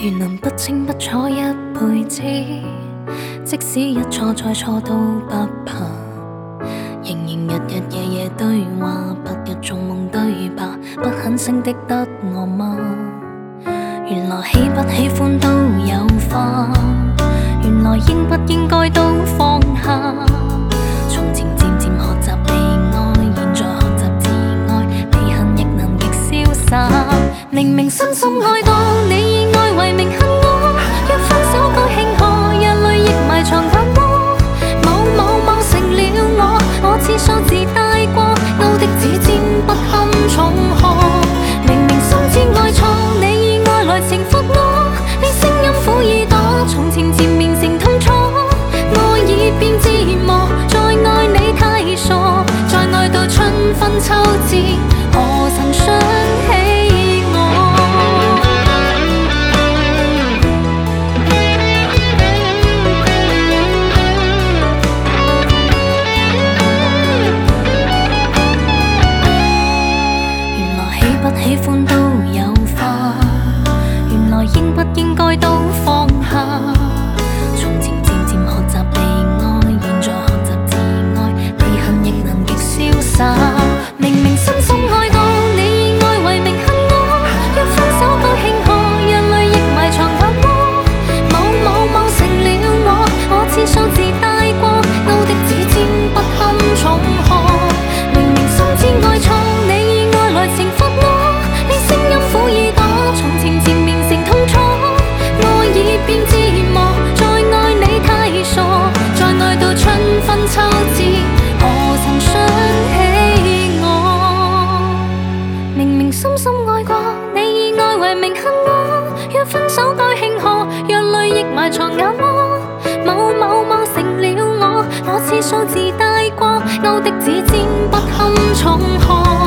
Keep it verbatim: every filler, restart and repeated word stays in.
如能不清不楚一輩子，即使一錯再錯都不怕，仍然日日夜夜對話，白日做夢對白，不狠聲的得我嗎？原來喜不喜歡都有花，原來應不應該都放下。從前漸漸學習被愛，現在學習自愛，被恨亦能極瀟灑。明明深深愛過，你以愛為名恨我，若分手該慶賀，眼淚亦埋藏眼窩。某某某成了我，我次數自大過，勾的指尖不堪重荷。明明心知愛錯，你以愛來懲罰我，你聲音苦耳朵，從前漸變成痛楚。愛已變折磨，再愛你太傻，再愛到春分秋至，何曾想起喜歡都有花，原來應不應該都放下。從前漸漸學習被愛，現在學習自愛，被恨亦能極瀟灑。明明深深愛過，你以愛為名恨我，若分手該慶賀，眼淚亦埋藏眼窩。某某某成了我，我次數自大過，勾的指尖不堪重荷。明明心知愛錯，你以愛來懲罰我，聲音苦耳朵，從前漸變成痛楚。愛已變折磨，再愛你太傻，再愛到春分秋至，何曾想起我？明明深深愛過，你以愛為名恨我，若分手該慶賀，若淚亦埋藏眼窩。某某某成了我，我次數自大過，勾的指尖不堪重荷。